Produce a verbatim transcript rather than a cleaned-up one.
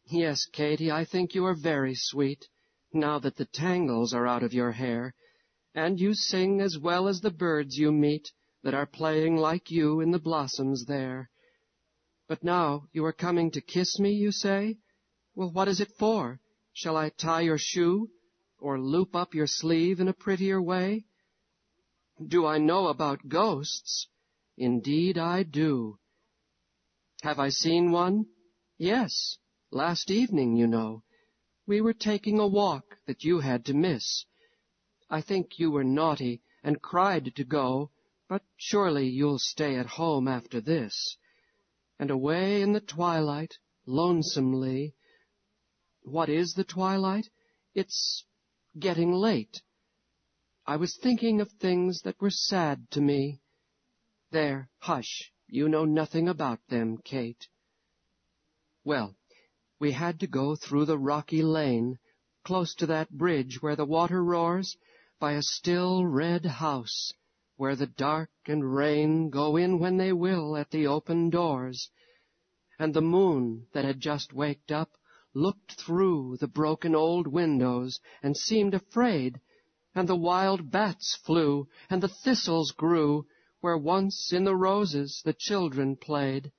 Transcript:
Yes, Katy, I think you are very sweet, now that the tangles are out of your hair, and you sing as well as the birds you meet that are playing like you in the blossoms there. But now you are coming to kiss me, you say? Well, what is it for? Shall I tie your shoe, or loop up your sleeve in a prettier way? Do I know about ghosts? Indeed I do. Have I seen one? Yes, last evening, you know. We were taking a walk that you had to miss. I think you were naughty and cried to go, but surely you'll stay at home after this. And away in the twilight, lonesomely— What is the twilight? It's getting late. I was thinking of things that were sad to me. There, hush, you know nothing about them, Kate. Well, we had to go through the rocky lane, close to that bridge where the water roars, by a still red house, where the dark and rain go in when they will at the open doors. And the moon that had just waked up looked through the broken old windows and seemed afraid, and the wild bats flew, and the thistles grew, where once in the roses the children played.